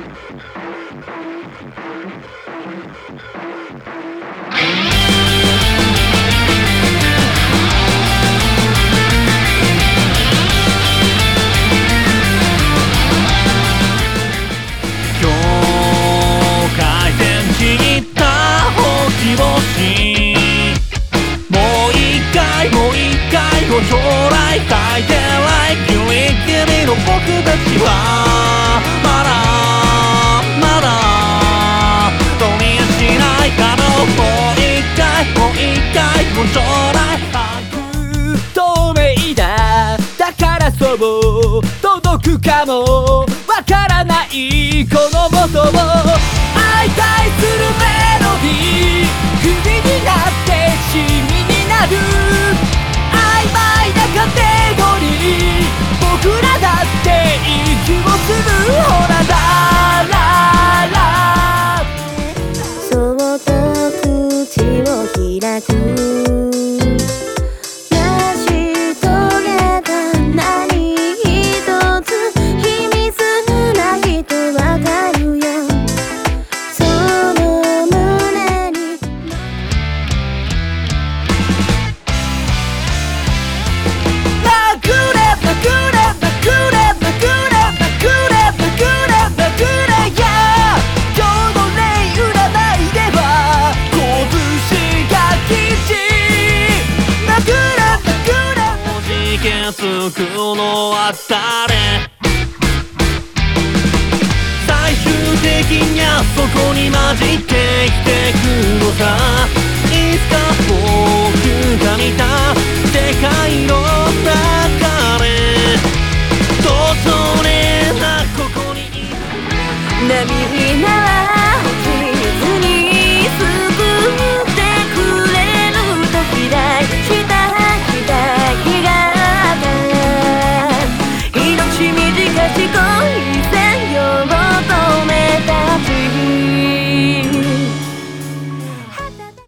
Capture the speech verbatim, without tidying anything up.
将来咲いてないギリギリの僕たちはまだまだどうにやしないかのもう一回もう一回もう将来不透明だだからそう届くかもわからないこの音を相対するメロディー首になってシミになる曖昧なカテゴリー僕らだって息をするほらラララそっと口を開く成し遂げた何一つ秘密な人わかるよその胸に救うのは誰最終的にはそこに混じって生きてくのさいつか僕が見た世界の中でどうそれなここに波になら